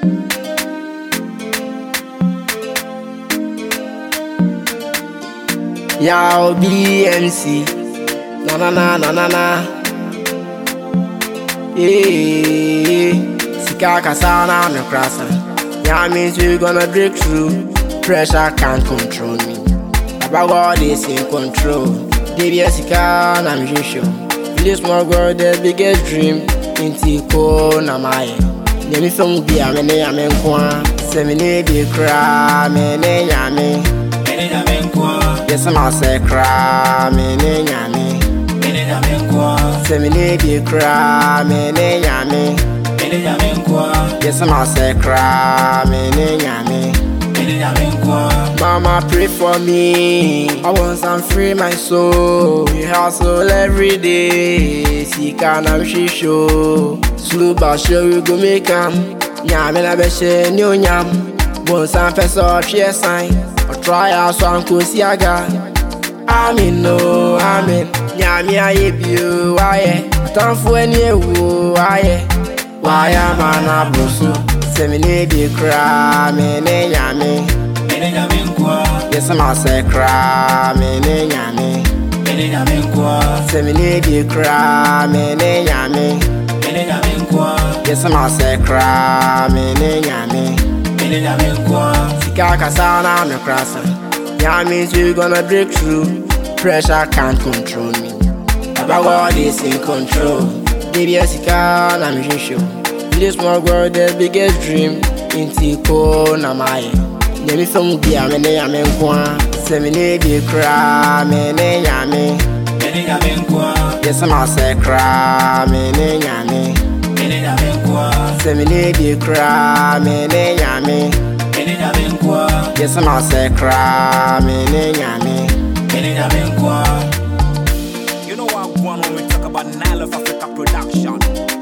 Yao BMC, na na na na na na. Yeah, Sika Kasana no crassa. Yeah, means we gonna break through. Pressure can't control me. Baba God is in control. DBS Sika na mjisho. This small girl, the biggest dream. Inti ko na maye. Nyemi song bi amene yamenkwa. Semine bi kra mene nyame. Yes, I'm say cry, me nyame. Say me need you cry, me nyame. Yes, I'm say cry, me nyame. Mama, pray for me. I want some free my soul. We hustle every day. See can I'm show. Slow but sure we go make 'em. Nyame na be she new nyam. Want some person share sign. Try out so I'm Kosiaga. Amen, no, amen. Nyami aye bio, aye. Time for any woo, aye. Why am I not brosu? Semine be cry, me nyami. Yes, I'm say cry, me nyami. Semine be cry, me nyami. Yes, I'm say cry, me nyami. Sika Kasana no crassa. Yeah, means we gonna break through. Pressure can't control me. Baba God is in control. DBS Sika na mjisho. This small girl, the biggest dream. Inti ko na maye. Nyemi song bi amene yamenkwa. Semine bi kra mene nyame. Yes, I'm say cry, mene nyame. Semine bi kra mene nyame. Yes, I'm say cry, mene nyame. You know what I want when we talk about Nile of Africa production.